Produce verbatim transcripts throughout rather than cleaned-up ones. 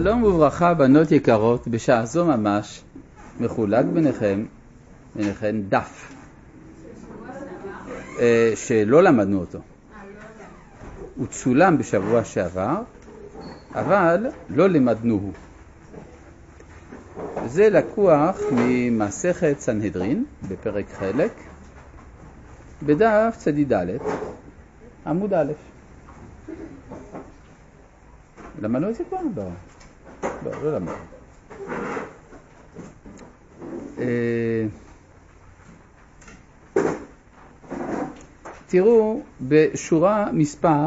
שלום וברכה בנות יקרות, בשעה זו ממש מחולק ביניכם, ביניכם דף אה, שלא למדנו אותו. הוא צולם בשבוע שעבר, אבל לא למדנוהו. זה לקוח ממסכת סנהדרין בפרק חלק, בדף צדיד א', עמוד א'. למדנו את זה כבר? לא, לא, לא למדנו. אה, תראו בשורה מספר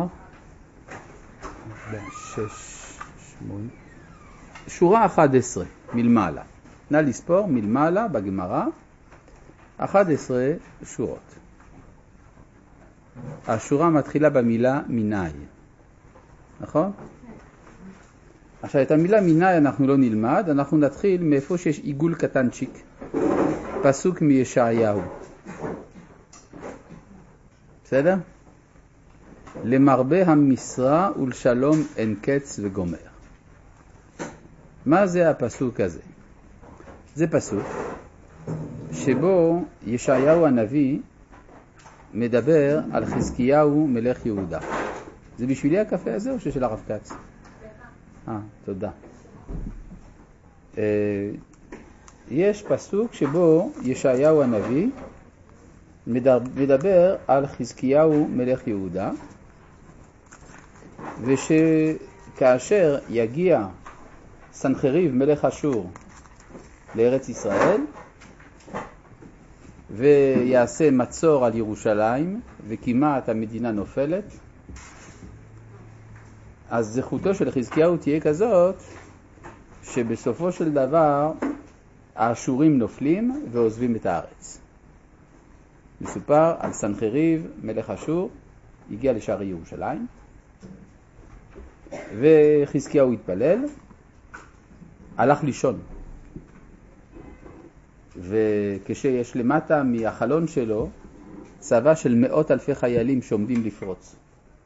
שש, שמונה, שורה אחת עשרה מלמעלה. נא לספור מלמעלה בגמרא אחת עשרה שורות. השורה מתחילה במילה מיני, נכון? עכשיו את המילה מיני אנחנו לא נלמד, אנחנו נתחיל מאיפה שיש עיגול קטנצ'יק, פסוק מישעיהו. בסדר? למרבה המשרה ולשלום אין קץ וגומר. מה זה הפסוק הזה? זה פסוק שבו ישעיהו הנביא מדבר על חזקיהו מלך יהודה. זה בשבילי הקפה הזה או של הרב כץ? אה, תודה. אה, יש פסוק שבו ישעיהו הנביא מדבר על חזקיהו מלך יהודה, ושכאשר יגיע סנחריב מלך אשור לארץ ישראל ויעשה מצור על ירושלים וכמעט המדינה נופלת, אז זכותו של חזקיהו תהיה כזאת שבסופו של דבר האשורים נופלים ועוזבים את הארץ. מסופר על סנחריב מלך אשור, הגיע לשערי ירושלים וחזקיהו התפלל, הלך לישון, וכשיש למטה מהחלון שלו צבא של מאות אלפי חיילים שעומדים לפרוץ.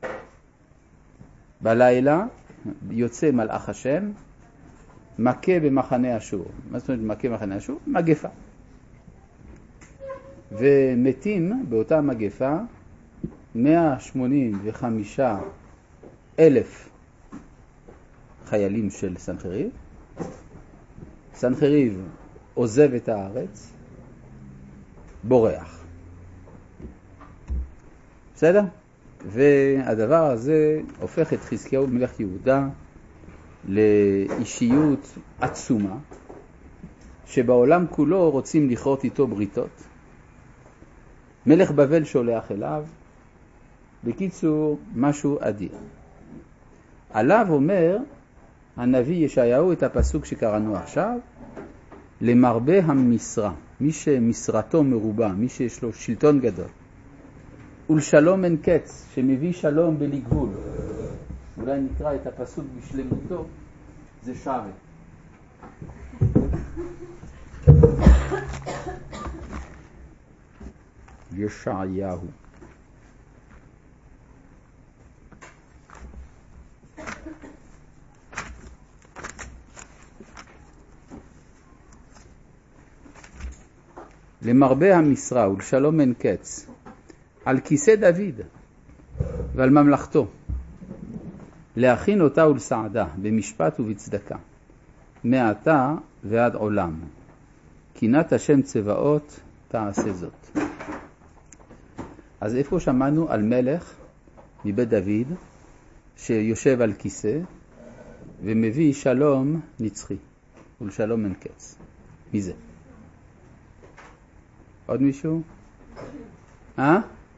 בלילה יוצא מלאך השם, מכה במחנה אשור. מה זאת אומרת מכה במחנה אשור? מגפה. ומתים באותה מגפה מאה שמונים וחמישה אלף חיילים של סנחריב. סנחריב עוזב את הארץ, בורח. בסדר? והדבר הזה הופך את חזקיהו מלך יהודה לאישיות עצומה, שבעולם כולו רוצים לכרות איתו בריתות. מלך בבל שולח אליו. בקיצור, משהו אדיר. עליו אומר הנביא ישעיהו את הפסוק שקראנו עכשיו, למרבה המשרה, מי שמשרתו מרובה, מי שיש לו שלטון גדול, ולשלום אין קץ, שמביא שלום בלי גבול. אולי נקרא את הפסוק בשלמותו, זה שווה. ישעיהו. למרבה המשרה ולשלום אין קץ, על כיסא דוד ועל ממלכתו, להכין אותה ולסעדה במשפט ובצדקה, מעתה ועד עולם. קינת השם צבאות תעשה זאת. אז איפה שמענו על מלך מבית דוד שיושב על כיסא ומביא שלום נצחי ולשלום אין קץ? מי זה? עוד מישהו? אה?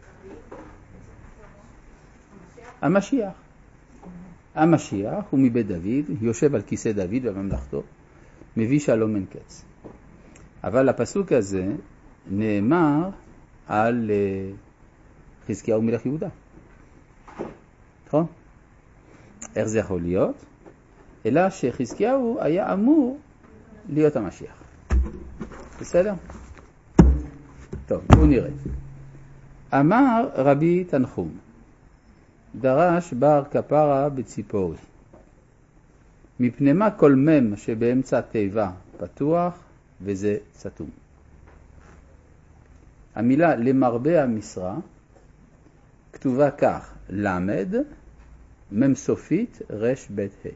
המשיח. המשיח הוא מבית דוד, יושב על כיסא דוד בממלכתו, מביא שלום אין קץ. אבל הפסוק הזה נאמר על חזקיהו מלך יהודה. נכון? איך זה יכול להיות? אלא שחזקיהו היה אמור להיות המשיח. בסדר? טוב, בואו נראה. אמר רבי תנחום, דרש בר כפרה בציפורי, מפני מה כל מם שבאמצע תיבה פתוח וזה סתום. המילה למרבה המשרה כתובה כך, למד, מם סופית, רש בית ה'.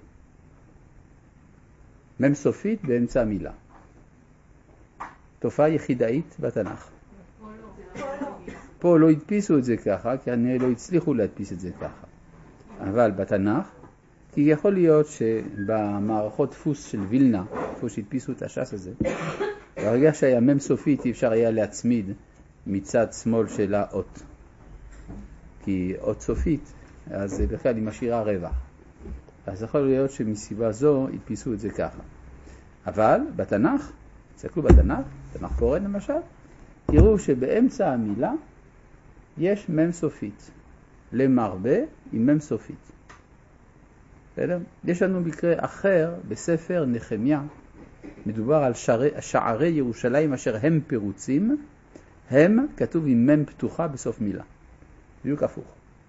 מם סופית באמצע המילה. תופעה יחידאית בתנ"ך. פה לא הדפיסו את זה ככה, כי אני לא הצליחו להדפיס את זה ככה. אבל בתנ"ך, כי יכול להיות שבמערכות דפוס של וילנה, איפה שהדפיסו את הש"ס הזה, ברגע שהיה מם סופית אי אפשר היה להצמיד מצד שמאל של האות. כי אות סופית, אז בכלל היא משאירה רווח. אז יכול להיות שמסיבה זו הדפיסו את זה ככה. אבל בתנ"ך, תסתכלו בתנ"ך, תנ"ך קורן למשל, תראו שבאמצע המילה יש מם סופית. למרבה עם מם סופית. בסדר? יש לנו מקרה אחר בספר נחמיה, מדובר על שערי, שערי ירושלים אשר הם פירוצים, הם כתוב עם מם פתוחה בסוף מילה. בדיוק הפוך.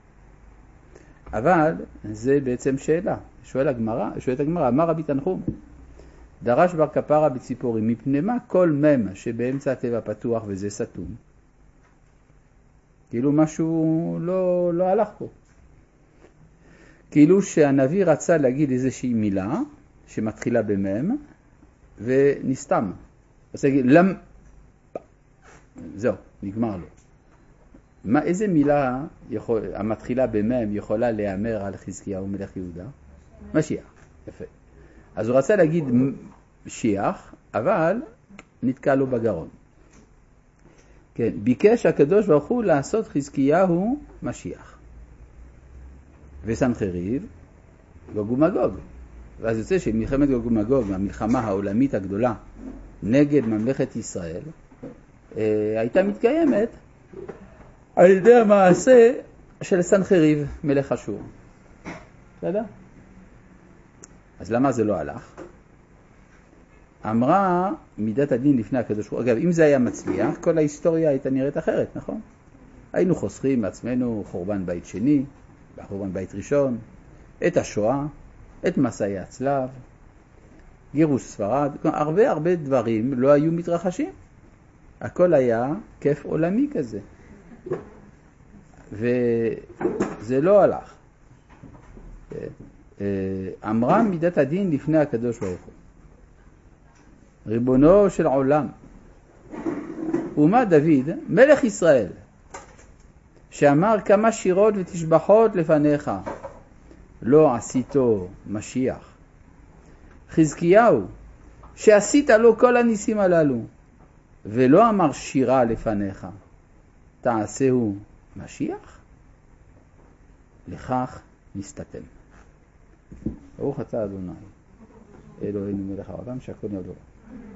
אבל זה בעצם שאלה. שואל הגמרא, שואלת הגמרא, אמר רבי תנחום, דרש בר כפרה בציפורים, מפני מה כל מם שבאמצע הטבע פתוח וזה סתום? כאילו משהו לא, לא הלך פה. כאילו שהנביא רצה להגיד איזושהי מילה שמתחילה במם ונסתם. אז להגיד למ... זהו, נגמר לו. מה, איזה מילה יכול, המתחילה במם יכולה להיאמר על חזקיהו מלך יהודה? משיח. יפה. אז הוא רצה להגיד משיח, אבל נתקע לו בגרון. כן, ביקש הקדוש ברוך הוא לעשות חזקיהו משיח. וסנחריב, גוג ומגוג. ואז יוצא שמלחמת גוג ומגוג, המלחמה העולמית הגדולה נגד ממלכת ישראל, אה, הייתה מתקיימת על ידי המעשה של סנחריב, מלך אשור. בסדר? אז למה זה לא הלך? אמרה מידת הדין לפני הקדוש ברוך הוא. אגב, אם זה היה מצליח, כל ההיסטוריה הייתה נראית אחרת, נכון? היינו חוסכים מעצמנו חורבן בית שני, חורבן בית ראשון, את השואה, את מסעי הצלב, גירוש ספרד, הרבה הרבה דברים לא היו מתרחשים. הכל היה כיף עולמי כזה. וזה לא הלך. אמרה מידת הדין לפני הקדוש ברוך הוא. ריבונו של עולם, ומה דוד, מלך ישראל, שאמר כמה שירות ותשבחות לפניך, לא עשיתו משיח. חזקיהו, שעשית לו כל הניסים הללו, ולא אמר שירה לפניך, תעשהו משיח? לכך נסתתם. ברוך אתה אדוני, אלוהינו מלך העולם, שהכל נהיה לדברו.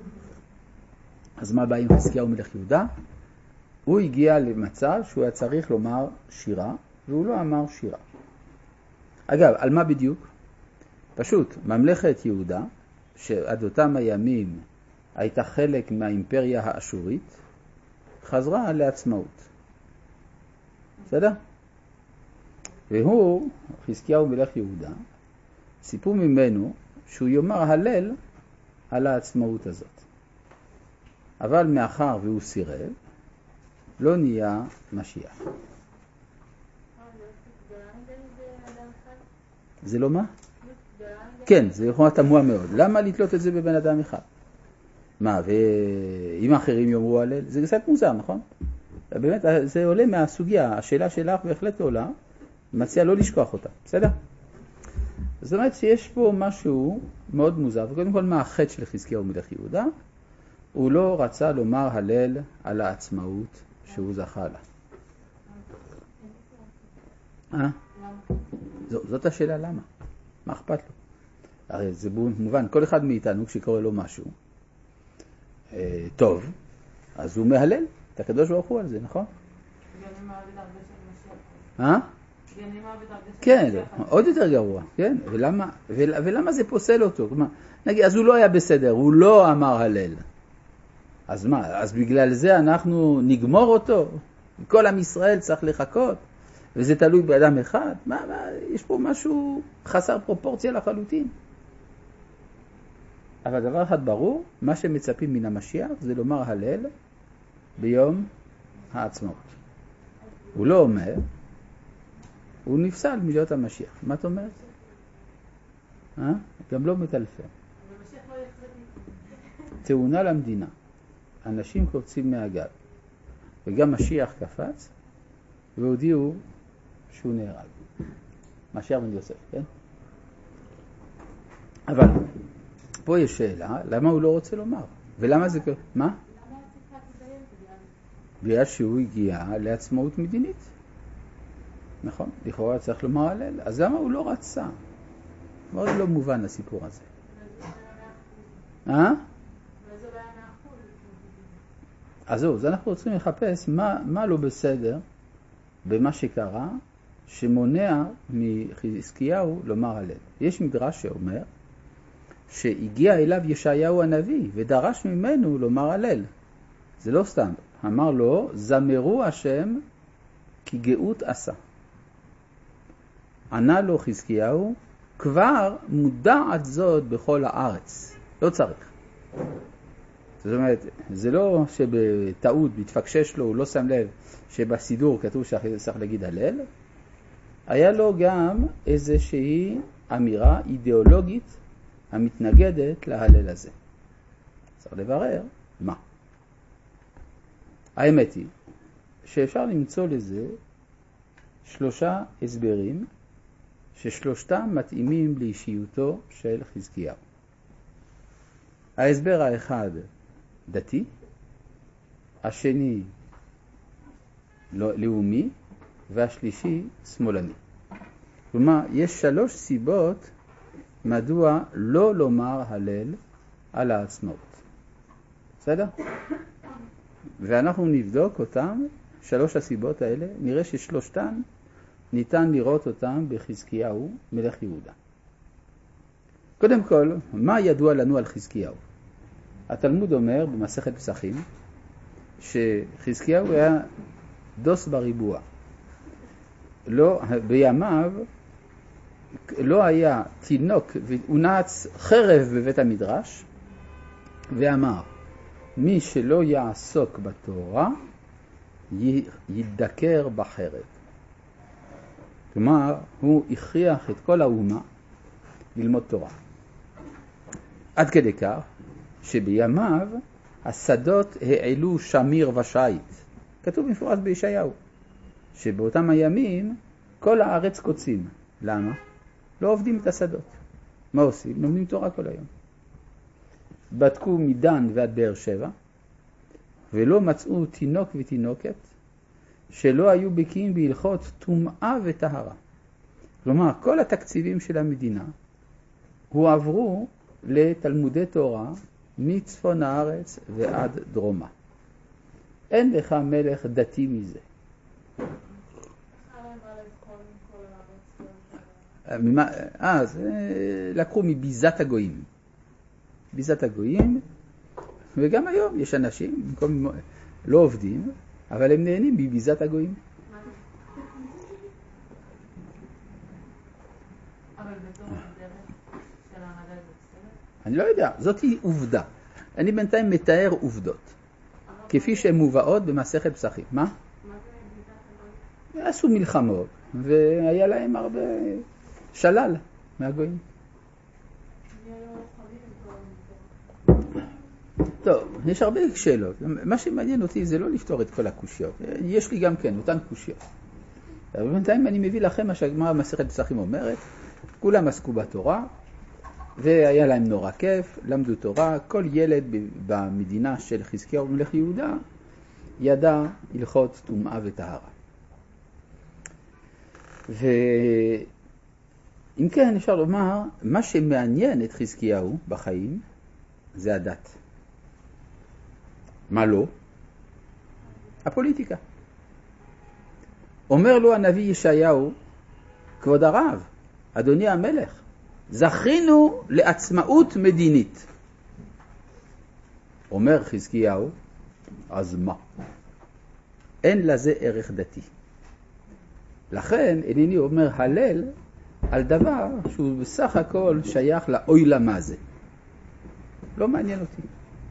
אז מה בא עם חזקיהו מלך יהודה? הוא הגיע למצב שהוא היה צריך לומר שירה, והוא לא אמר שירה. אגב, על מה בדיוק? פשוט, ממלכת יהודה, שעד אותם הימים הייתה חלק מהאימפריה האשורית, חזרה לעצמאות. בסדר? והוא, חזקיהו מלך יהודה, סיפור ממנו שהוא יאמר הלל על העצמאות הזאת. אבל מאחר והוא סירב, לא נהיה משיח. זה לא מה? כן, זה יכולה תמוה מאוד. למה לתלות את זה בבן אדם אחד? מה, ואם אחרים יאמרו הלל? זה קצת מוזר, נכון? באמת, זה עולה מהסוגיה. השאלה שלך בהחלט עולה, מציע לא לשכוח אותה. בסדר? זאת אומרת שיש פה משהו מאוד מוזר. וקודם כל, מה החטא של חזקיהו מלך יהודה? הוא לא רצה לומר הלל על העצמאות שהוא זכה לה. אה? זאת השאלה למה. מה אכפת לו? הרי זה מובן, כל אחד מאיתנו כשקורא לו משהו אה, טוב, אז הוא מהלל את הקדוש ברוך הוא על זה, נכון? אה? כן, עוד יותר גרוע, כן? ולמה, ולמה זה פוסל אותו? כלומר, נגיד, אז הוא לא היה בסדר, הוא לא אמר הלל. אז מה, אז בגלל זה אנחנו נגמור אותו? כל עם ישראל צריך לחכות, וזה תלוי באדם אחד? מה, מה, יש פה משהו חסר פרופורציה לחלוטין. אבל דבר אחד ברור, מה שמצפים מן המשיח זה לומר הלל ביום העצמאות. הוא לא אומר, הוא נפסל מלהיות המשיח. מה את אומרת? אה? גם לא מטלפן. תאונה למדינה. אנשים קופצים מהגג. וגם משיח קפץ, והודיעו שהוא נהרג. משיח בן יוסף, כן? אבל פה יש שאלה, למה הוא לא רוצה לומר? ולמה זה קורה? מה? למה צריך להתדיין? בגלל שהוא הגיע לעצמאות מדינית. נכון? לכאורה צריך לומר הלל. אז למה הוא לא רצה? מאוד לא מובן הסיפור הזה. אה? אז זהו, אז אנחנו צריכים לחפש מה, מה לא בסדר במה שקרה שמונע מחזקיהו לומר הלל. יש מדרש שאומר שהגיע אליו ישעיהו הנביא ודרש ממנו לומר הלל. זה לא סתם. אמר לו, זמרו השם כי גאות עשה. ענה לו חזקיהו, כבר מודעת זאת בכל הארץ. לא צריך. זאת אומרת, זה לא שבטעות, בתפקשש לו, הוא לא שם לב שבסידור כתוב שצריך להגיד הלל. היה לו גם איזושהי אמירה אידיאולוגית המתנגדת להלל הזה. צריך לברר מה. האמת היא שאפשר למצוא לזה שלושה הסברים ששלושתם מתאימים לאישיותו של חזקיהו. ההסבר האחד דתי, השני לא, לאומי, והשלישי שמאלני. כלומר, יש שלוש סיבות מדוע לא לומר הלל על העצמאות. בסדר? ואנחנו נבדוק אותם, שלוש הסיבות האלה, נראה ששלושתן ניתן לראות אותם בחזקיהו מלך יהודה. קודם כל, מה ידוע לנו על חזקיהו? התלמוד אומר במסכת פסחים שחזקיהו היה דוס בריבוע. לא, בימיו לא היה תינוק, הוא נעץ חרב בבית המדרש ואמר, מי שלא יעסוק בתורה ידקר בחרב. כלומר, הוא הכריח את כל האומה ללמוד תורה. עד כדי כך שבימיו השדות העלו שמיר ושייט. כתוב מפורש בישעיהו, שבאותם הימים כל הארץ קוצים. למה? לא עובדים את השדות. מה עושים? לומדים תורה כל היום. בדקו מדן ועד באר שבע, ולא מצאו תינוק ותינוקת שלא היו בקיאים בהלכות טומאה וטהרה. כלומר, כל התקציבים של המדינה הועברו לתלמודי תורה מצפון הארץ ועד דרומה. אין לך מלך דתי מזה. אז לקחו מביזת הגויים. ביזת הגויים, וגם היום יש אנשים, במקום לא עובדים, אבל הם נהנים מביזת הגויים. אבל בתור הדרך של העמדה הזאת בסדר? אני לא יודע, זאת היא עובדה. אני בינתיים מתאר עובדות, כפי שהן מובאות במסכת פסחים. מה? מה זה ביזת הגויים? עשו מלחמות, והיה להם הרבה שלל מהגויים. טוב, יש הרבה שאלות. מה שמעניין אותי זה לא לפתור את כל הקושיות. יש לי גם כן, אותן קושיות. אבל בינתיים אני מביא לכם מה שהגמרא במסכת פסחים אומרת. כולם עסקו בתורה, והיה להם נורא כיף, למדו תורה. כל ילד במדינה של חזקיהו מלך יהודה ידע הלכות טומאה וטהרה. ואם כן אפשר לומר, מה שמעניין את חזקיהו בחיים זה הדת. מה לא? הפוליטיקה. אומר לו הנביא ישעיהו, כבוד הרב, אדוני המלך, זכינו לעצמאות מדינית. אומר חזקיהו, אז מה? אין לזה ערך דתי. לכן אינני אומר הלל על דבר שהוא בסך הכל שייך לאוי למה זה. לא מעניין אותי.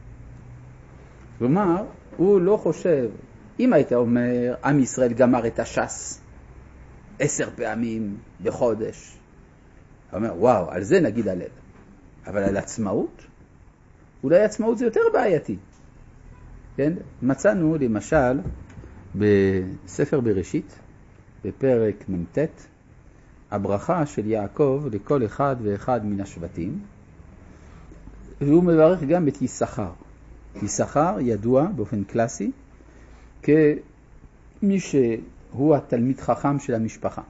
כלומר, הוא לא חושב, אם היית אומר, עם ישראל גמר את הש"ס עשר פעמים בחודש, הוא אומר, וואו, על זה נגיד הלב. אבל על עצמאות? אולי עצמאות זה יותר בעייתי. כן? מצאנו למשל בספר בראשית, בפרק מ"ט, הברכה של יעקב לכל אחד ואחד מן השבטים, והוא מברך גם את יששכר. יששכר ידוע באופן קלאסי כמי שהוא התלמיד חכם של המשפחה.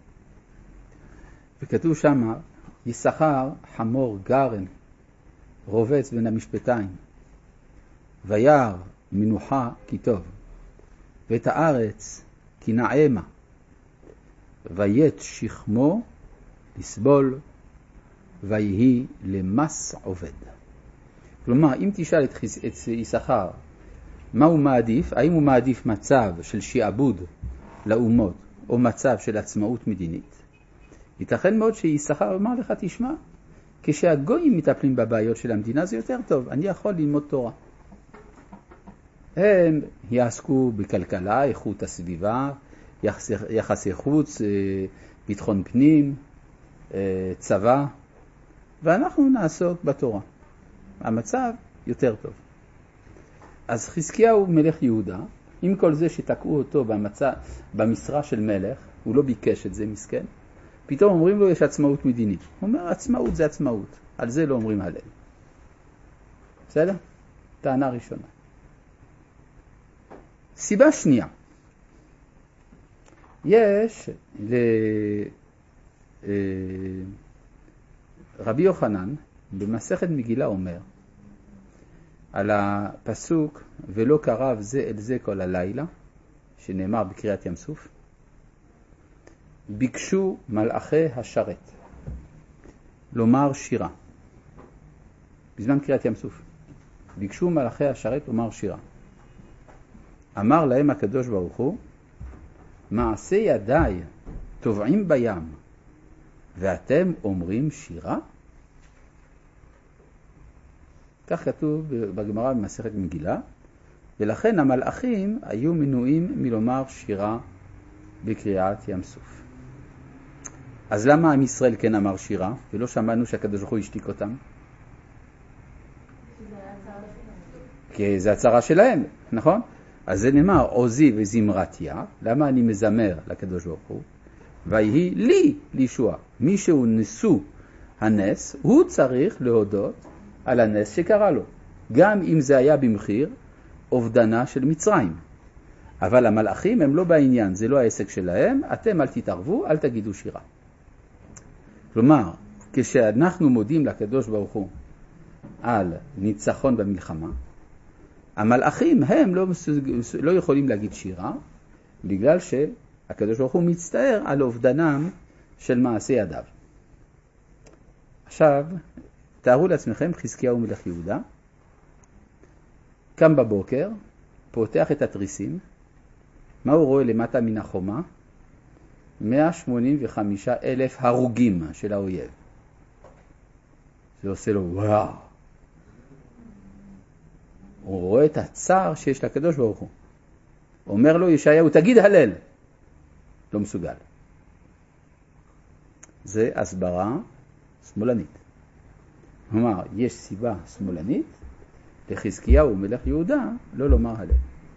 וכתוב שם, יששכר חמור גרן, רובץ בין המשפטיים, וירא מנוחה כי טוב, ואת הארץ כי נעמה, ויית שכמו לסבול, ויהי למס עובד. כלומר, אם תשאל את, חיס... את יששכר מה הוא מעדיף, האם הוא מעדיף מצב של שיעבוד לאומות או מצב של עצמאות מדינית, ייתכן מאוד שיששכר אומר לך, תשמע, כשהגויים מטפלים בבעיות של המדינה זה יותר טוב, אני יכול ללמוד תורה. הם יעסקו בכלכלה, איכות הסביבה, יחסי, יחסי חוץ, ביטחון פנים, צבא, ואנחנו נעסוק בתורה. המצב יותר טוב. אז חזקיהו מלך יהודה, עם כל זה שתקעו אותו במצע, במשרה של מלך, הוא לא ביקש את זה, מסכן, פתאום אומרים לו יש עצמאות מדינית. הוא אומר, עצמאות זה עצמאות, על זה לא אומרים הלל. בסדר? טענה ראשונה. סיבה שנייה, יש לרבי יוחנן במסכת מגילה אומר על הפסוק ולא קרב זה אל זה כל הלילה, שנאמר בקריאת ים סוף, ביקשו מלאכי השרת לומר שירה. בזמן קריאת ים סוף ביקשו מלאכי השרת לומר שירה. אמר להם הקדוש ברוך הוא, מעשה ידיי טובעים בים, ואתם אומרים שירה? כך כתוב בגמרא במסכת מגילה, ולכן המלאכים היו מנועים מלומר שירה בקריאת ים סוף. אז למה עם ישראל כן אמר שירה, ולא שמענו שהקדוש ברוך הוא השתיק אותם? כי זה הצרה שלהם, נכון? אז זה נאמר, עוזי וזמרתיה, למה אני מזמר לקדוש ברוך הוא? ויהי לי לישוע. מי שהוא נשוא הנס, הוא צריך להודות על הנס שקרה לו. גם אם זה היה במחיר אובדנה של מצרים. אבל המלאכים הם לא בעניין, זה לא העסק שלהם, אתם אל תתערבו, אל תגידו שירה. כלומר, כשאנחנו מודים לקדוש ברוך הוא על ניצחון במלחמה, המלאכים הם לא, לא יכולים להגיד שירה, בגלל שהקדוש ברוך הוא מצטער על אובדנם של מעשי ידיו. עכשיו, תארו לעצמכם, חזקיהו מלך יהודה, קם בבוקר, פותח את התריסים, מה הוא רואה למטה מן החומה? מאה שמונים וחמישה אלף הרוגים של האויב. זה עושה לו וואו. הוא רואה את הצער שיש לקדוש ברוך הוא. אומר לו ישעיהו, תגיד הלל. לא מסוגל. זה הסברה שמאלנית. כלומר, יש סיבה שמאלנית לחזקיהו מלך יהודה לא לומר הלל.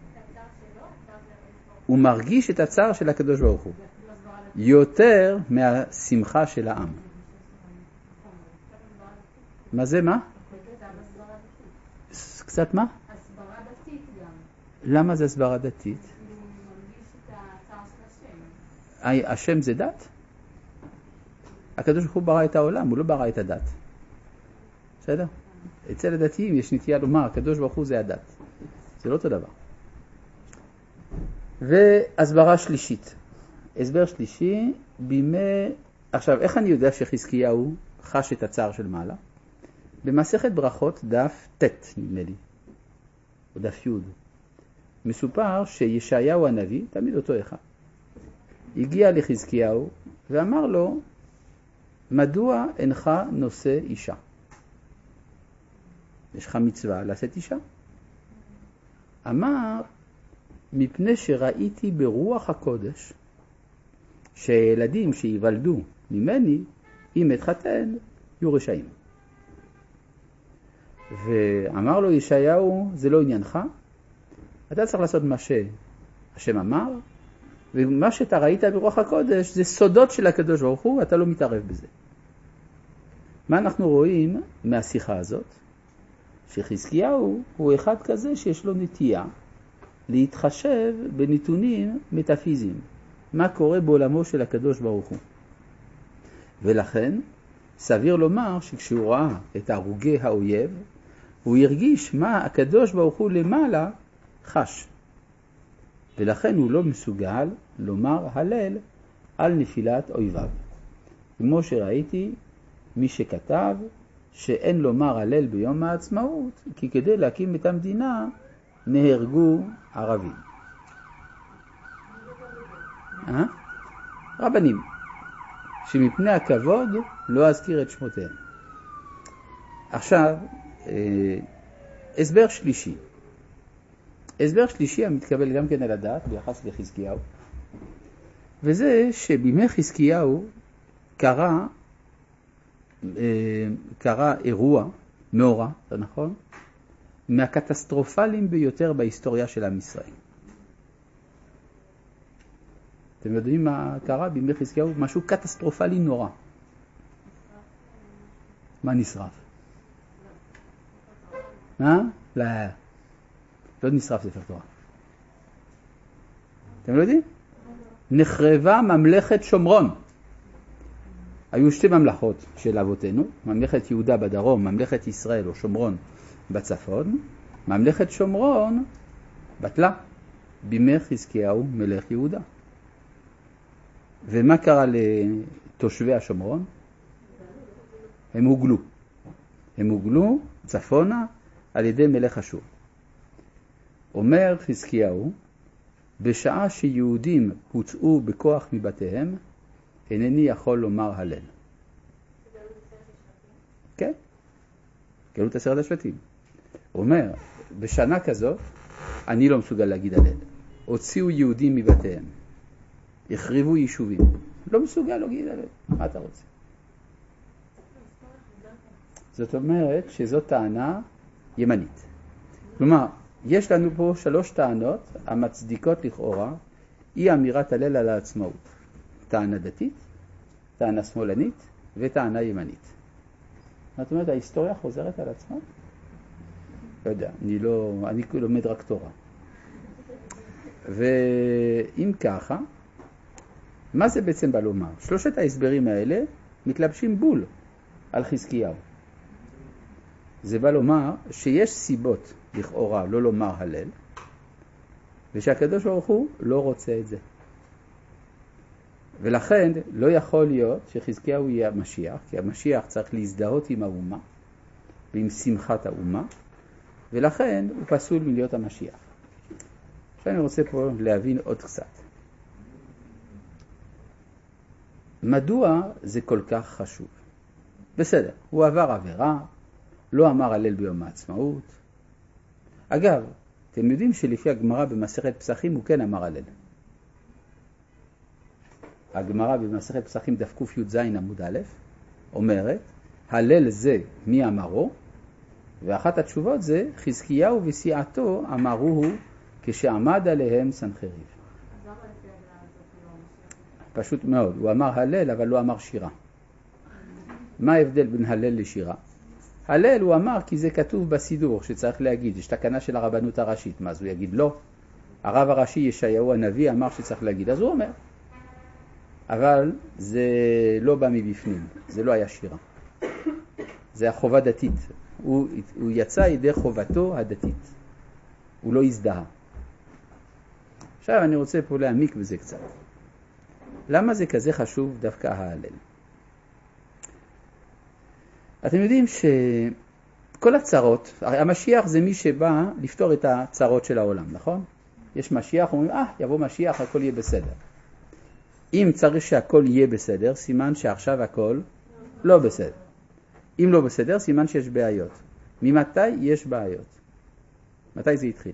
הוא מרגיש את הצער של הקדוש ברוך הוא יותר מהשמחה של העם. מה זה מה? קצת מה? הסברה דתית גם. למה זה הסברה דתית? הוא מרגיש את הצער של השם. השם זה דת? הקדוש ברוך הוא ברא את העולם, הוא לא ברא את הדת. בסדר? אצל הדתיים יש נטייה לומר, הקדוש ברוך הוא זה הדת. זה לא אותו דבר. והסברה שלישית. הסבר שלישי, בימי... עכשיו, איך אני יודע שחזקיהו חש את הצער של מעלה? במסכת ברכות דף ט' נדמה לי, או דף י', מסופר שישעיהו הנביא, תמיד אותו אחד, הגיע לחזקיהו ואמר לו, מדוע אינך נושא אישה? יש לך מצווה לשאת אישה. אמר, מפני שראיתי ברוח הקודש, שילדים שיוולדו ממני, אם אתחתן, יהיו רשעים. ואמר לו ישעיהו, זה לא עניינך, אתה צריך לעשות מה שהשם אמר, ומה שאתה ראית ברוח הקודש זה סודות של הקדוש ברוך הוא, אתה לא מתערב בזה. מה אנחנו רואים מהשיחה הזאת? שחזקיהו הוא אחד כזה שיש לו נטייה להתחשב בנתונים מטאפיזיים, מה קורה בעולמו של הקדוש ברוך הוא. ולכן סביר לומר שכשהוא ראה את הרוגי האויב, הוא הרגיש מה הקדוש ברוך הוא למעלה חש. ולכן הוא לא מסוגל לומר הלל על נפילת אויביו. כמו שראיתי, מי שכתב שאין לומר הלל ביום העצמאות, כי כדי להקים את המדינה נהרגו ערבים. אה? רבנים, שמפני הכבוד לא אזכיר את שמותיהם. עכשיו, אה, הסבר שלישי. הסבר שלישי המתקבל גם כן על הדעת ביחס לחזקיהו, וזה שבימי חזקיהו קרה, אה, קרה אירוע, מאורע, זה נכון? מהקטסטרופליים ביותר בהיסטוריה של עם ישראל. אתם יודעים מה קרה בימי חזקיהו? משהו קטסטרופלי נורא. מה נשרף? מה? לא. לא נשרף ספר תורה. אתם לא יודעים? נחרבה ממלכת שומרון. היו שתי ממלכות של אבותינו, ממלכת יהודה בדרום, ממלכת ישראל או שומרון בצפון. ממלכת שומרון בטלה בימי חזקיהו מלך יהודה. ומה קרה לתושבי השומרון? הם הוגלו. הם הוגלו צפונה על ידי מלך אשור. אומר חזקיהו, בשעה שיהודים הוצאו בכוח מבתיהם, אינני יכול לומר הלל. כן, גלות עשרת השבטים. הוא אומר, בשנה כזאת, אני לא מסוגל להגיד הלל. הוציאו יהודים מבתיהם. החריבו יישובים. לא מסוגל להגיד הלל. מה אתה רוצה? זאת אומרת שזאת טענה ימנית. כלומר, יש לנו פה שלוש טענות המצדיקות לכאורה אי אמירת הלל על העצמאות. טענה דתית, טענה שמאלנית וטענה ימנית. זאת אומרת, ההיסטוריה חוזרת על עצמה? לא יודע, אני לא, אני לומד רק תורה. ואם ככה, מה זה בעצם בא לומר? שלושת ההסברים האלה מתלבשים בול על חזקיהו. זה בא לומר שיש סיבות לכאורה לא לומר הלל, ושהקדוש ברוך הוא לא רוצה את זה. ולכן לא יכול להיות שחזקיהו יהיה המשיח, כי המשיח צריך להזדהות עם האומה ועם שמחת האומה, ולכן הוא פסול מלהיות המשיח. עכשיו אני רוצה פה להבין עוד קצת. מדוע זה כל כך חשוב? בסדר, הוא עבר עבירה, לא אמר הלל ביום העצמאות. אגב, אתם יודעים שלפי הגמרא במסכת פסחים הוא כן אמר הלל. הגמרא במסכת פסחים דף ק"ז עמוד א' אומרת, הלל זה מי אמרו? ואחת התשובות זה, חזקיהו וסיעתו אמרוהו כשעמד עליהם סנחריב. פשוט מאוד, הוא אמר הלל אבל לא אמר שירה. מה ההבדל בין הלל לשירה? הלל הוא אמר כי זה כתוב בסידור שצריך להגיד, יש תקנה של הרבנות הראשית, מה אז הוא יגיד לא? הרב הראשי ישעיהו הנביא אמר שצריך להגיד, אז הוא אומר. אבל זה לא בא מבפנים, זה לא היה שירה. זה החובה דתית. הוא, הוא יצא ידי חובתו הדתית. הוא לא הזדהה. עכשיו אני רוצה פה להעמיק בזה קצת. למה זה כזה חשוב דווקא ההלל? אתם יודעים שכל הצרות, המשיח זה מי שבא לפתור את הצרות של העולם, נכון? יש משיח, אומרים, אה, יבוא משיח, הכל יהיה בסדר. אם צריך שהכל יהיה בסדר, סימן שעכשיו הכל לא בסדר. אם לא בסדר, סימן שיש בעיות. ממתי יש בעיות? מתי זה התחיל?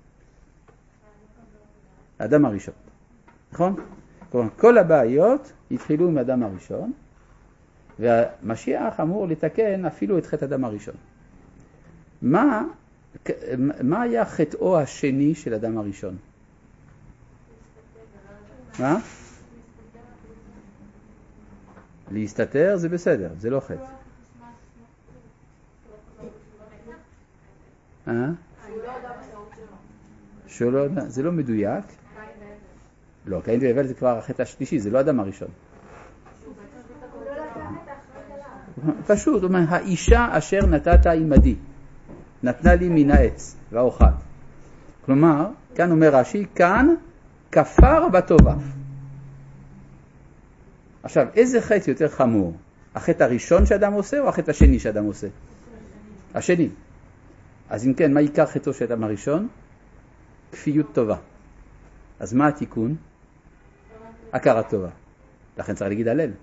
האדם הראשון. נכון? כלומר, כל הבעיות התחילו עם האדם הראשון, והמשיח אמור לתקן אפילו את חטא האדם הראשון. מה, מה היה חטאו השני של האדם הראשון? מה? להסתתר זה בסדר, זה לא חטא. אה? שלא, זה לא מדויק. לא, קין והבל זה כבר החטא השלישי, זה לא האדם הראשון. פשוט, הוא אומר, האישה אשר נתת עמדי, נתנה לי מן העץ והאוכל. כלומר, כאן אומר רש"י, כאן כפר בטובה. עכשיו, איזה חטא יותר חמור? החטא הראשון שאדם עושה או החטא השני שאדם עושה? השני. אז אם כן, מה עיקר חטאו של האדם הראשון? כפיות טובה. אז מה התיקון? הכרת טובה. לכן צריך להגיד הלל.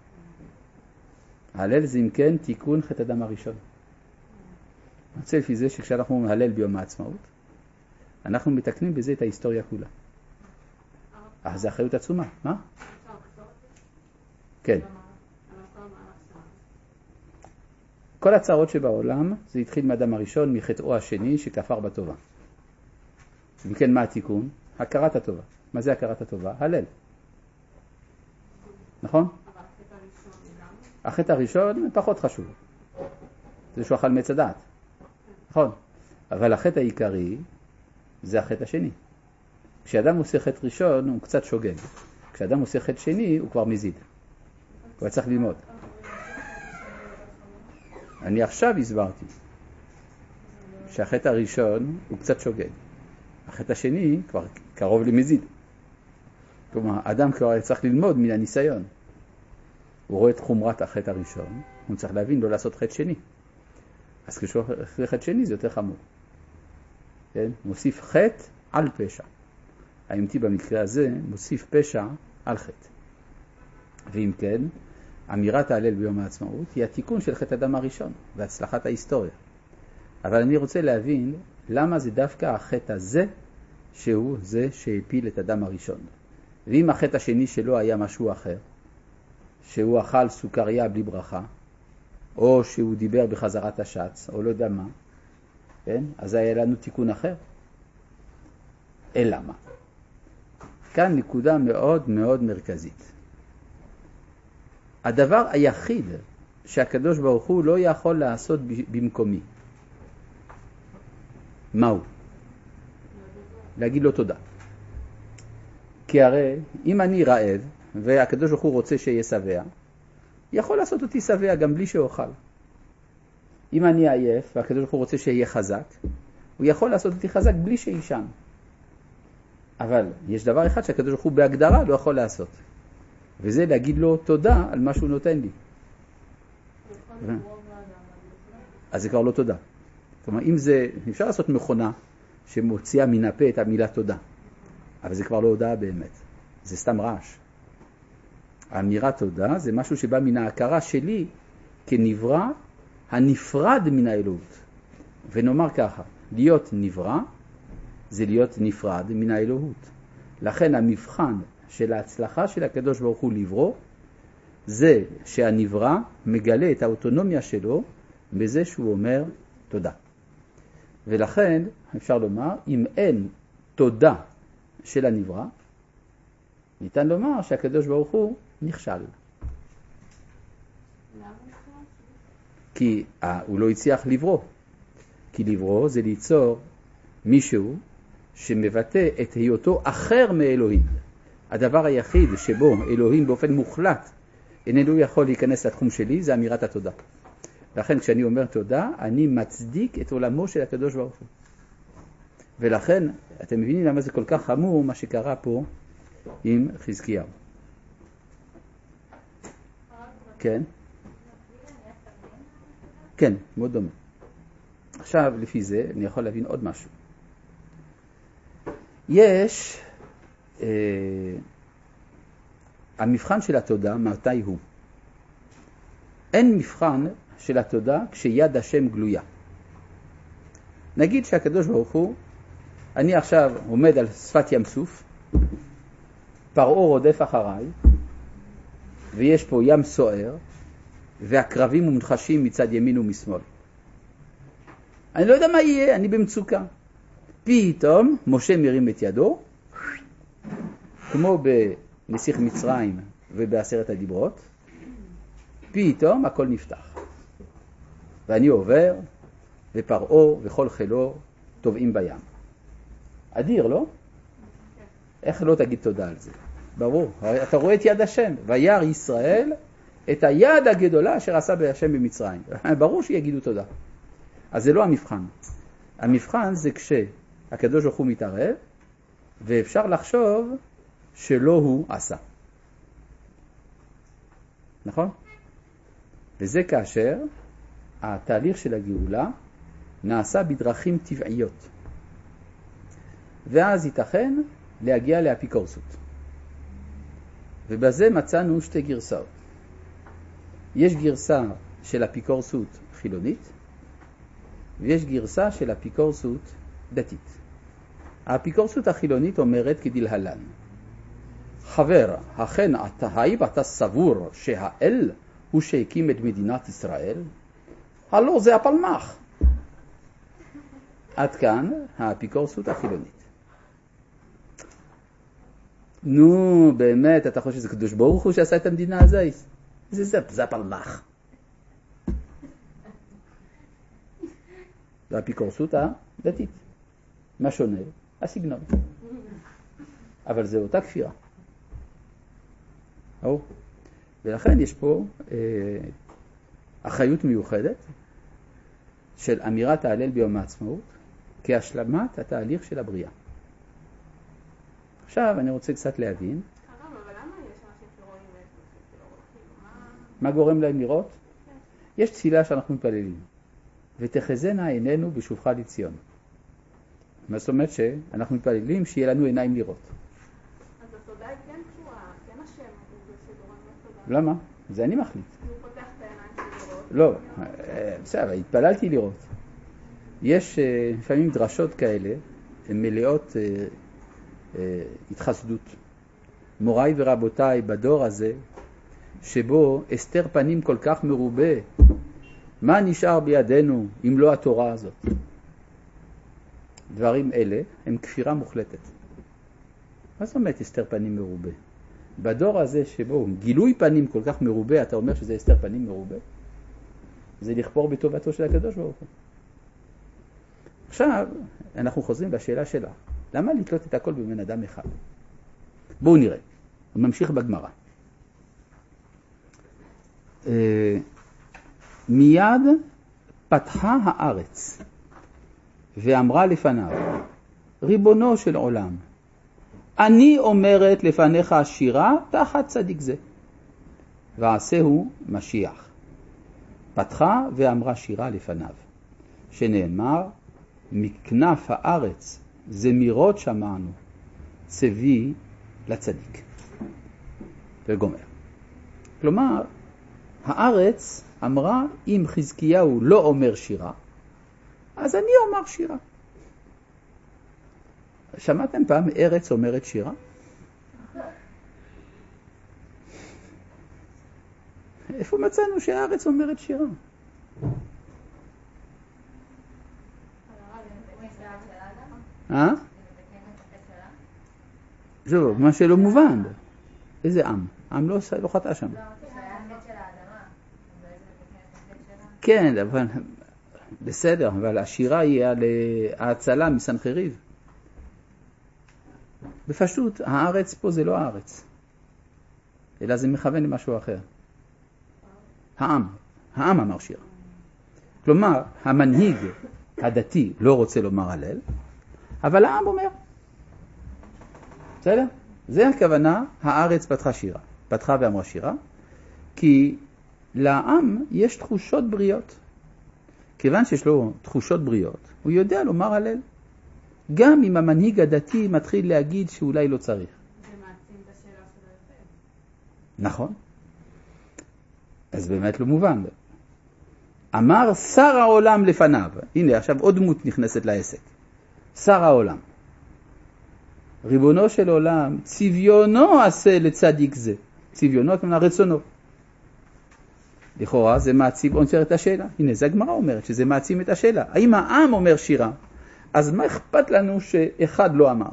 הלל זה אם כן תיקון חטא האדם הראשון. אני רוצה לפי זה שכשאנחנו אומרים הלל ביום העצמאות, אנחנו מתקנים בזה את ההיסטוריה כולה. אז זה אחריות עצומה, מה? כן. כל הצרות שבעולם זה התחיל מהאדם הראשון, מחטאו השני שכפר בטובה. אם כן, מה התיקון? הכרת הטובה. מה זה הכרת הטובה? הלל. נכון? החטא הראשון פחות חשוב. זה שהוא אכל מעץ הדעת. נכון. אבל החטא העיקרי זה החטא השני. כשאדם עושה חטא ראשון הוא קצת שוגג. כשאדם עושה חטא שני הוא כבר מזיד. הוא צריך ללמוד. אני עכשיו הסברתי שהחטא הראשון הוא קצת שוגג. החטא השני כבר קרוב למזיד. כלומר, אדם כבר צריך ללמוד מן הניסיון. הוא רואה את חומרת החטא הראשון, הוא צריך להבין לא לעשות חטא שני. אז כשהוא עושה חטא שני זה יותר חמור. כן? מוסיף חטא על פשע. האמתי במקרה הזה מוסיף פשע על חטא. ואם כן, אמירת ההלל ביום העצמאות היא התיקון של חטא האדם הראשון והצלחת ההיסטוריה. אבל אני רוצה להבין למה זה דווקא החטא הזה שהוא זה שהפיל את האדם הראשון. ואם החטא השני שלו היה משהו אחר, שהוא אכל סוכריה בלי ברכה, או שהוא דיבר בחזרת השץ, או לא יודע מה, כן? אז היה לנו תיקון אחר. אלא מה? כאן נקודה מאוד מאוד מרכזית. הדבר היחיד שהקדוש ברוך הוא לא יכול לעשות במקומי, מהו? להגיד לו תודה. כי הרי אם אני רעב והקדוש ברוך הוא רוצה שיהיה שבע, יכול לעשות אותי שבע גם בלי שאוכל. אם אני עייף והקדוש ברוך הוא רוצה שיהיה חזק, הוא יכול לעשות אותי חזק בלי שישן. אבל יש דבר אחד שהקדוש ברוך הוא בהגדרה לא יכול לעשות, וזה להגיד לו תודה על מה שהוא נותן לי. אז זה כבר לא תודה. כלומר, אם זה, אפשר לעשות מכונה שמוציאה מן הפה את המילה תודה, אבל זה כבר לא הודעה באמת, זה סתם רעש. האמירת תודה זה משהו שבא מן ההכרה שלי כנברא הנפרד מן האלוהות. ונאמר ככה, להיות נברא זה להיות נפרד מן האלוהות. לכן המבחן של ההצלחה של הקדוש ברוך הוא לברוא זה שהנברא מגלה את האוטונומיה שלו בזה שהוא אומר תודה. ולכן אפשר לומר, אם אין תודה של הנברא, ניתן לומר שהקדוש ברוך הוא נכשל. כי אה, הוא לא הצליח לברוא. כי לברוא זה ליצור מישהו שמבטא את היותו אחר מאלוהים. הדבר היחיד שבו אלוהים באופן מוחלט איננו יכול להיכנס לתחום שלי זה אמירת התודה. לכן כשאני אומר תודה, אני מצדיק את עולמו של הקדוש ברוך הוא. ולכן אתם מבינים למה זה כל כך חמור מה שקרה פה עם חזקיהו. כן? כן, מאוד דומה. עכשיו לפי זה אני יכול להבין עוד משהו. יש אה, המבחן של התודה, מתי הוא? אין מבחן של התודה כשיד השם גלויה. נגיד שהקדוש ברוך הוא, אני עכשיו עומד על שפת ים סוף, פרעה רודף אחריי, ויש פה ים סוער, והקרבים ומנחשים מצד ימין ומשמאל. אני לא יודע מה יהיה, אני במצוקה. פתאום משה מרים את ידו, כמו בנסיך מצרים ובעשרת הדיברות, פתאום הכל נפתח. ואני עובר, ופרעה וכל חילו טובעים בים. אדיר, לא? איך לא תגיד תודה על זה? ברור, אתה רואה את יד השם, וירא ישראל את היד הגדולה אשר עשה בהשם במצרים. ברור שיגידו תודה. אז זה לא המבחן. המבחן זה כשהקדוש ברוך הוא מתערב, ואפשר לחשוב שלא הוא עשה. נכון? וזה כאשר התהליך של הגאולה נעשה בדרכים טבעיות. ואז ייתכן להגיע לאפיקורסות. ובזה מצאנו שתי גרסאות. יש גרסה של אפיקורסות חילונית, ויש גרסה של אפיקורסות דתית. האפיקורסות החילונית אומרת כדלהלן: חבר, אכן אתה, האם אתה סבור שהאל הוא שהקים את מדינת ישראל? הלא זה הפלמח. עד כאן האפיקורסות החילונית. נו, באמת, אתה חושב שזה קדוש ברוך הוא שעשה את המדינה הזאת? זה זה, זה הפלמח. זה האפיקורסות הדתית. מה שונה? הסגנון. אבל זה אותה כפירה. או. ולכן יש פה אה, אחריות מיוחדת של אמירת ההלל ביום העצמאות כהשלמת התהליך של הבריאה. עכשיו אני רוצה קצת להבין. אבל למה יש אנשים שרואים את מה גורם להם לראות? יש תפילה שאנחנו מתפללים. ותחזינה עינינו בשובך לציון. מה זאת אומרת שאנחנו מתפללים שיהיה לנו עיניים לראות. אז התודה היא כן קשורה, כן השם הוא שגורם לתודה. למה? זה אני מחליט. הוא פותח את העיניים של לא, לראות. בסדר, התפללתי לראות. יש לפעמים דרשות כאלה, הן מלאות אה, אה, התחסדות. מוריי ורבותיי, בדור הזה, שבו הסתר פנים כל כך מרובה, מה נשאר בידינו אם לא התורה הזאת? דברים אלה הם כפירה מוחלטת. מה זאת אומרת הסתר פנים מרובה? בדור הזה שבו גילוי פנים כל כך מרובה, אתה אומר שזה הסתר פנים מרובה? זה לכפור בטובתו של הקדוש ברוך הוא. עכשיו אנחנו חוזרים לשאלה שלה. למה לתלות את הכל בבן אדם אחד? בואו נראה. הוא ממשיך בגמרא. מיד פתחה הארץ ואמרה לפניו, ריבונו של עולם, אני אומרת לפניך השירה תחת צדיק זה, ועשהו משיח. פתחה ואמרה שירה לפניו, שנאמר, מכנף הארץ זמירות שמענו, צבי לצדיק. וגומר. כלומר, הארץ אמרה, אם חזקיהו לא אומר שירה, אז אני אומר שירה. שמעתם פעם ארץ אומרת שירה? איפה מצאנו שהארץ אומרת שירה? אה? זהו, מה שלא מובן. איזה עם? עם לא, לא חטא שם. כן, אבל בסדר, אבל השירה היא על ההצלה מסנחריב. בפשוט, הארץ פה זה לא הארץ, אלא זה מכוון למשהו אחר. העם, העם אמר שירה. כלומר, המנהיג הדתי לא רוצה לומר הלל, אבל העם אומר. בסדר? זה הכוונה, הארץ פתחה שירה. פתחה ואמרה שירה, כי לעם יש תחושות בריאות. כיוון שיש לו תחושות בריאות, הוא יודע לומר הלל. גם אם המנהיג הדתי מתחיל להגיד שאולי לא צריך. זה מעצים את השאלה של היותר. נכון. אז באמת לא מובן. אמר שר העולם לפניו. הנה, עכשיו עוד דמות נכנסת לעסק. שר העולם. ריבונו של עולם, צביונו עשה לצדיק זה. צביונו, כמובן רצונו. לכאורה זה מעציב עונצר את השאלה. הנה, זה הגמרא אומרת שזה מעצים את השאלה. האם העם אומר שירה? אז מה אכפת לנו שאחד לא אמר?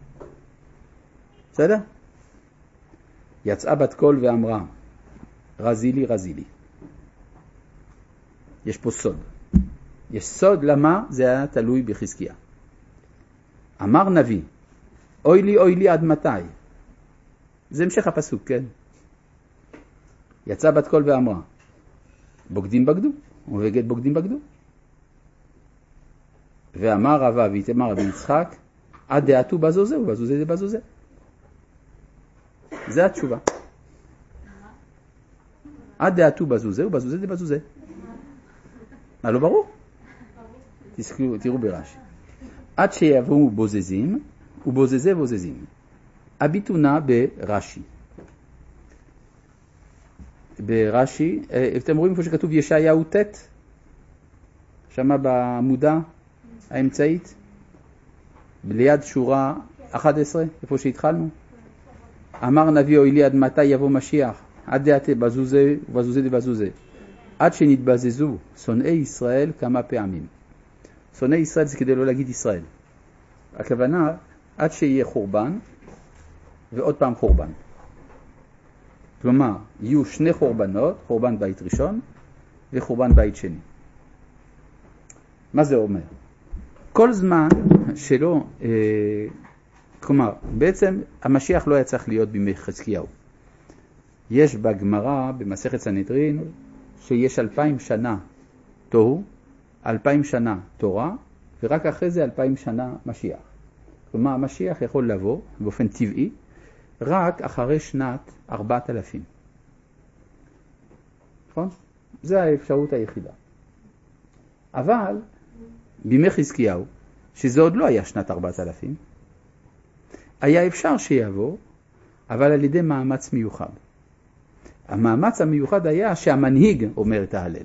בסדר? יצאה בת קול ואמרה, רזילי רזילי. יש פה סוד. יש סוד למה זה היה תלוי בחזקיה. אמר נביא, אוי לי אוי לי עד מתי? זה המשך הפסוק, כן? יצאה בת קול ואמרה, בוגדים בגדו, ובגד בוגדים בגדו. ואמר רבא ויתמר רבי יצחק, עד דעתו בזוזה ובזוזה זה בזוזה. זה התשובה. עד דעתו בזוזה ובזוזה זה בזוזה. מה לא ברור? תסתכלו, תראו ברש"י. עד שיבואו בוזזים ובוזזה בוזזים. הביטונה ברש"י. ברש"י, אתם רואים איפה שכתוב ישעיהו ט' שמה בעמודה האמצעית, ליד שורה אחת עשרה, איפה שהתחלנו. אמר נביא אוי לי עד מתי יבוא משיח, עד דעתה בזוזה ובזוזה דבזוזה, עד שנתבזזו שונאי ישראל כמה פעמים. שונאי ישראל זה כדי לא להגיד ישראל. הכוונה, עד שיהיה חורבן ועוד פעם חורבן. כלומר, יהיו שני חורבנות, חורבן בית ראשון וחורבן בית שני. מה זה אומר? כל זמן שלא, אה, כלומר, בעצם המשיח לא היה צריך להיות בימי חזקיהו. יש בגמרא, במסכת סנהדרין, שיש אלפיים שנה תוהו, אלפיים שנה תורה, ורק אחרי זה אלפיים שנה משיח. כלומר, המשיח יכול לבוא באופן טבעי, רק אחרי שנת ארבעת אלפים. נכון? זו האפשרות היחידה. אבל, בימי חזקיהו, שזה עוד לא היה שנת ארבעת אלפים, היה אפשר שיבוא, אבל על ידי מאמץ מיוחד. המאמץ המיוחד היה שהמנהיג אומר את ההלל.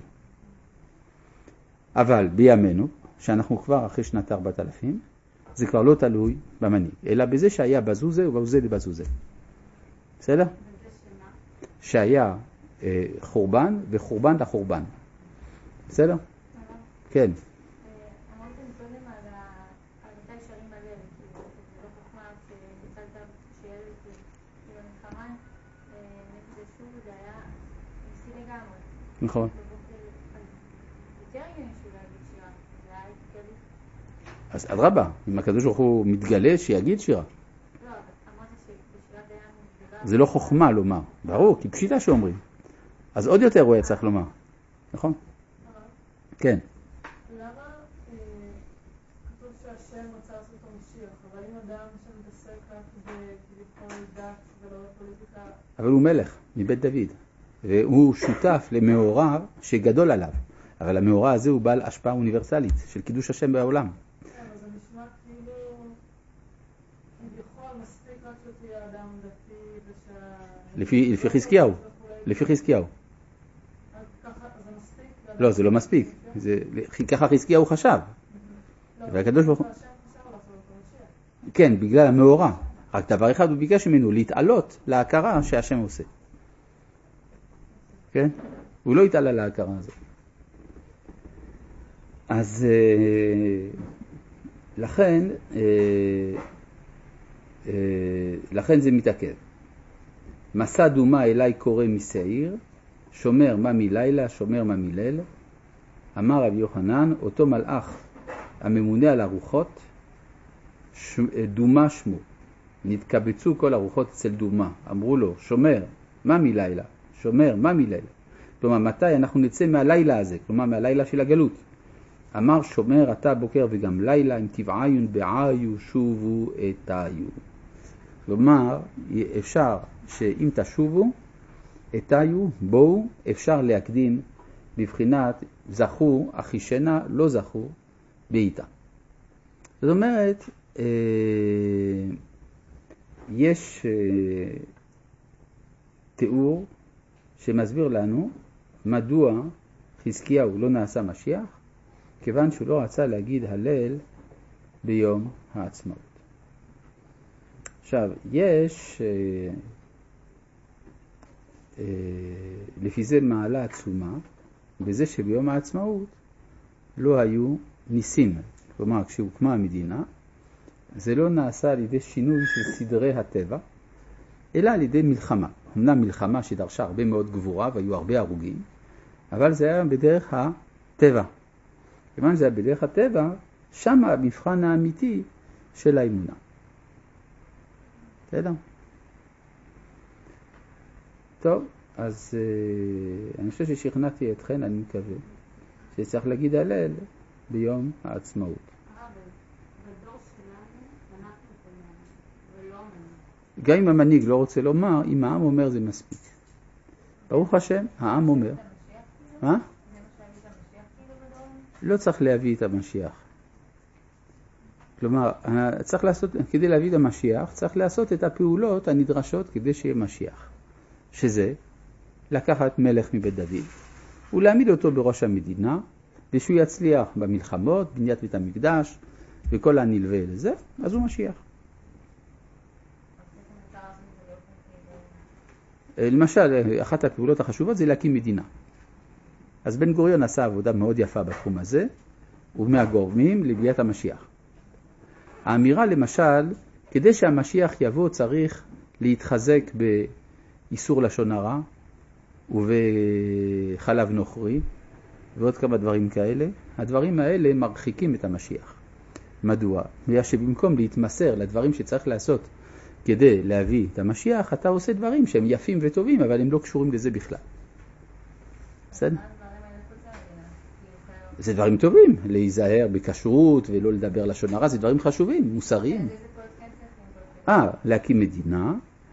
אבל בימינו, שאנחנו כבר אחרי שנת ארבעת אלפים, זה כבר לא תלוי במנהיג, אלא בזה שהיה בזוזה ובזוזה לבזוזה. בסדר? שהיה אה, חורבן וחורבן לחורבן. בסדר? כן. אמרתם קודם על מתי שרים הלל, כאילו, זה לא חוכמה שבצלת שילד כאילו נחמה, נגד שוב זה היה ניסי לגמרי. נכון. יותר עניין שהוא להגיד שירה, זה היה התגלי. אז אדרבה, אם הקדוש ברוך הוא מתגלה, שיגיד שירה. לא, אבל אמרת שבשירה דיין מתגלה. זה לא חוכמה לומר, ברור, כי פשיטה שאומרים. אז עוד יותר הוא היה צריך לומר, נכון? כן. למה כתוב שהשם מצא לעשות המשיח, אבל אם אדם שמתעסק רק בלבחון דת ולא בפוליטיקה... אבל הוא מלך מבית דוד, והוא שותף למאורע שגדול עליו, אבל המאורע הזה הוא בעל השפעה אוניברסלית של קידוש השם בעולם. כן, אבל זה נשמע כאילו כביכול מספיק רק שתהיה אדם דתי ושה... לפי, לפי חזקיהו, לפי חזקיהו. אז ככה, זה מספיק? לא, זה לא מספיק. זה, ככה חזקיהו חשב. והקדוש ברוך הוא... כן, בגלל המאורע. רק דבר אחד הוא ביקש ממנו להתעלות להכרה שהשם עושה. כן? הוא לא התעלה להכרה הזאת. אז לכן, לכן זה מתעכב. מסע דומה אליי קורא משעיר, שומר מה מלילה, שומר מה מליל. אמר רבי יוחנן, אותו מלאך הממונה על הרוחות, ש... דומה שמו. נתקבצו כל הרוחות אצל דומה. אמרו לו, שומר מה מלילה, שומר מה מלילה. כלומר, מתי אנחנו נצא מהלילה הזה, כלומר מהלילה של הגלות. אמר שומר אתה בוקר וגם לילה, אם תבעיון בעיו שובו אתיו. כלומר, אפשר שאם תשובו אתיו, בואו, אפשר להקדים בבחינת זכו אחישנה, לא זכו בעיתה. זאת אומרת, אה, יש אה, תיאור שמסביר לנו מדוע חזקיהו לא נעשה משיח? כיוון שהוא לא רצה להגיד הלל ביום העצמאות. עכשיו, יש, אה, אה, לפי זה מעלה עצומה, בזה שביום העצמאות לא היו ניסים. כלומר, כשהוקמה המדינה, זה לא נעשה על ידי שינוי של סדרי הטבע, אלא על ידי מלחמה. אמנם מלחמה שדרשה הרבה מאוד גבורה והיו הרבה הרוגים, אבל זה היה בדרך הטבע. כיוון שזה היה בדרך הטבע, שם המבחן האמיתי של האמונה. בסדר? טוב, אז אה, אני חושב ששכנעתי אתכן, אני מקווה, שצריך להגיד הלל ביום העצמאות. גם אם המנהיג לא רוצה לומר, אם העם אומר זה מספיק. ברוך השם, העם אומר. מה? לא צריך להביא את המשיח. כלומר, צריך לעשות, כדי להביא את המשיח, צריך לעשות את הפעולות הנדרשות כדי שיהיה משיח. שזה, לקחת מלך מבית דוד, ולהעמיד אותו בראש המדינה, ושהוא יצליח במלחמות, בניית בית המקדש, וכל הנלווה לזה, אז הוא משיח. למשל, אחת הפעולות החשובות זה להקים מדינה. אז בן גוריון עשה עבודה מאוד יפה בתחום הזה, ומהגורמים לבניית המשיח. האמירה למשל, כדי שהמשיח יבוא צריך להתחזק באיסור לשון הרע, ובחלב נוכרי, ועוד כמה דברים כאלה. הדברים האלה מרחיקים את המשיח. מדוע? בגלל שבמקום להתמסר לדברים שצריך לעשות כדי להביא את המשיח, אתה עושה דברים שהם יפים וטובים, אבל הם לא קשורים לזה בכלל. בסדר? זה דברים טובים, להיזהר בכשרות ולא לדבר לשון הרע, זה דברים חשובים, מוסריים. אה, להקים מדינה,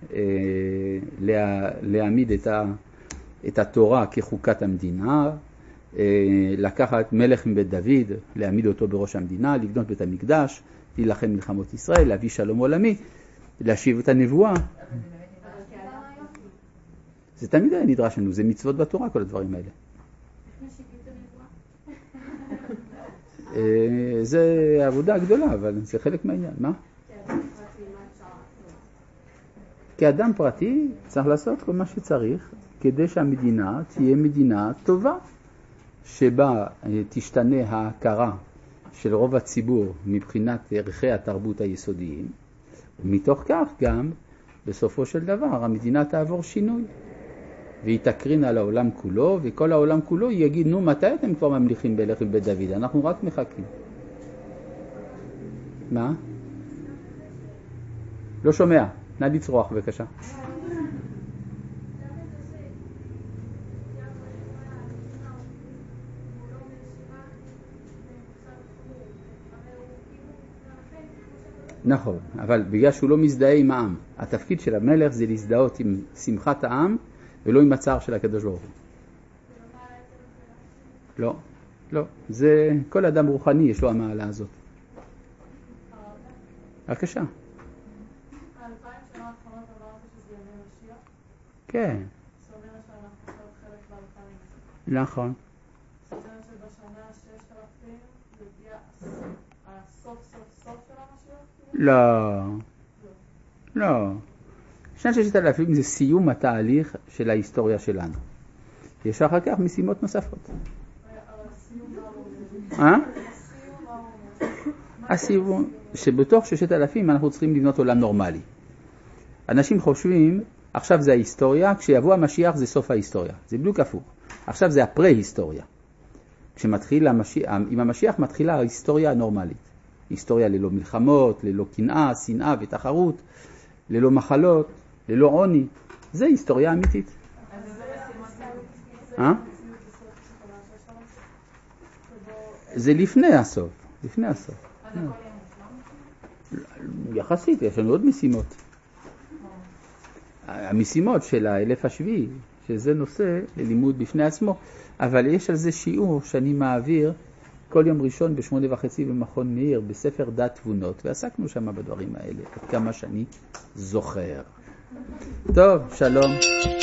להעמיד את ה... את התורה כחוקת המדינה, לקחת מלך מבית דוד, להעמיד אותו בראש המדינה, לבנות בית המקדש, להילחם מלחמות ישראל, להביא שלום עולמי, להשיב את הנבואה. זה תמיד היה נדרש לנו, זה מצוות בתורה כל הדברים האלה. זה עבודה גדולה, אבל זה חלק מהעניין. מה? כאדם פרטי צריך לעשות כל מה שצריך, כדי שהמדינה תהיה מדינה טובה, שבה תשתנה ההכרה של רוב הציבור מבחינת ערכי התרבות היסודיים, ומתוך כך גם, בסופו של דבר, המדינה תעבור שינוי, והיא תקרין על העולם כולו, וכל העולם כולו יגיד, נו, מתי אתם כבר ממליכים בלך עם בית דוד? אנחנו רק מחכים. מה? לא שומע, נא לצרוח בבקשה. נכון, אבל בגלל שהוא לא מזדהה עם העם, התפקיד של המלך זה להזדהות עם שמחת העם ולא עם הצער של הקדוש ברוך הוא. לא, לא, זה כל אדם רוחני יש לו המעלה הזאת. בבקשה. האלפיים שנה האחרונות אמרת שזה ימי משיח? כן. זאת אומרת שאנחנו עכשיו חלק באלפיים. נכון. זאת אומרת שבשנה ה-ששת אלפים יגיע הסוף סוף סוף של המשיח? לא. לא. שנת ששת אלפים זה סיום התהליך של ההיסטוריה שלנו. יש אחר כך משימות נוספות. אבל הסיום לא אומר. אה? הסיום לא אומר. הסיום, שבתוך ששת אלפים אנחנו צריכים לבנות עולם נורמלי. אנשים חושבים, עכשיו זה ההיסטוריה, כשיבוא המשיח זה סוף ההיסטוריה. זה בדיוק הפוך. עכשיו זה הפרה-היסטוריה. כשמתחיל המשיח, עם המשיח מתחילה ההיסטוריה הנורמלית. היסטוריה ללא מלחמות, ללא קנאה, שנאה ותחרות, ללא מחלות, ללא עוני. זה היסטוריה אמיתית. אה? זה לפני הסוף. לפני הסוף. יחסית, יש לנו עוד משימות. המשימות של האלף השביעי, שזה נושא ללימוד בפני עצמו, אבל יש על זה שיעור שאני מעביר כל יום ראשון בשמונה וחצי במכון מאיר, בספר דת תבונות, ועסקנו שם בדברים האלה, עד כמה שאני זוכר. טוב, שלום.